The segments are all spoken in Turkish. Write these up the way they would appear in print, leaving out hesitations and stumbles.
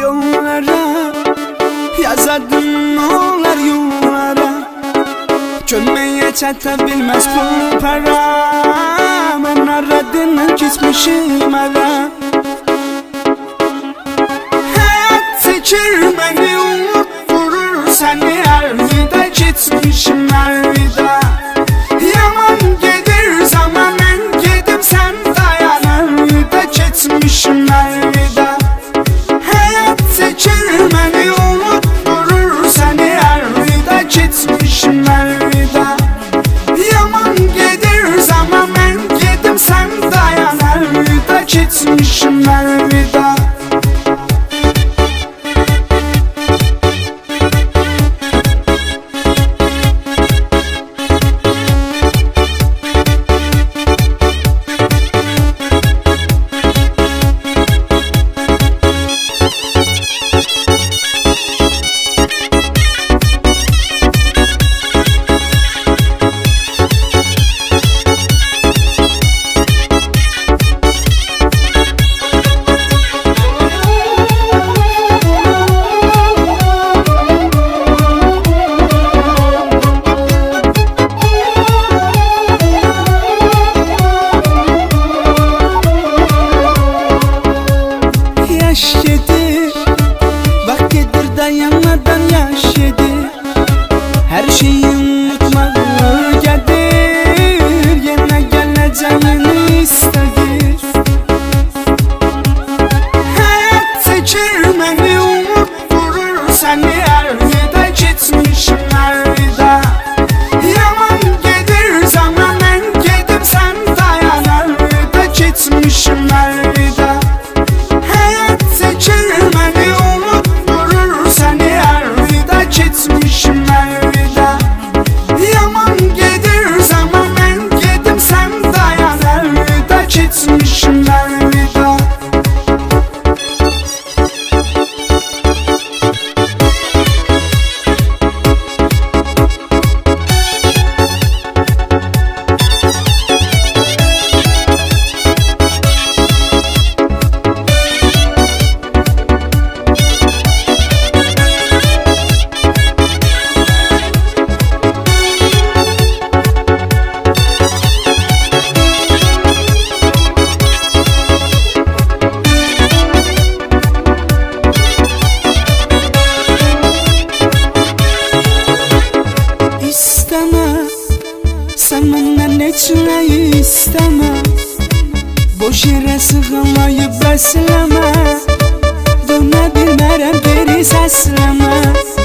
yollara, yazadın onlar yollara. Çölmeye çata bilmez pul para, ben aradığını kesmişim ara. Hayat seçir beni, umut vurur seni her vida, gitmişim her vida. Yaman gelir zaman, ben gidip sen dayanır vida, gitmişim her vida. Hayat seçir beni, umut vurur seni her vida, gitmişim her vida. Yaman gelir zaman, ben gidip sen dayanır vida, gitmişim her vida. Yaş yedi, vakittir dayanmadan yaş yedi. Her şeyi unutmak gelir, yine geleceğini istedir. Hayat seçir beni, umut vurur seni her vida, gitmişim her vida. Yaman gelir zaman, ben gidip sen dayanar vida, gitmişim her vida. Seçir beni, umut vurur seni her vida, gitmişim her vida. Yaman gelir zaman, ben gidip sen dayanar vida, gitmişim her vida. Sen benden içmeyi isteme, boş yere sığınmayı besleme. Döne bilmerem geri sesleme.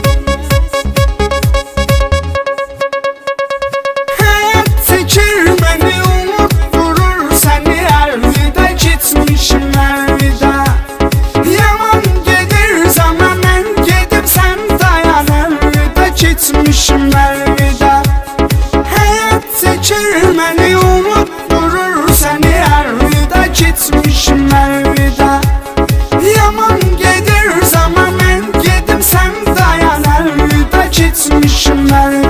Hayat seçir beni, umut vurur seni her vida, gitmişim her vida. Yaman gelir zaman, ben gidip sen dayanır vida, gitmişim her vida. Seçir beni, umut vurur seni her vida, gitmişim her vida. Yaman gelir zaman, ben gidip sen dayanar vida, gitmişim her vida.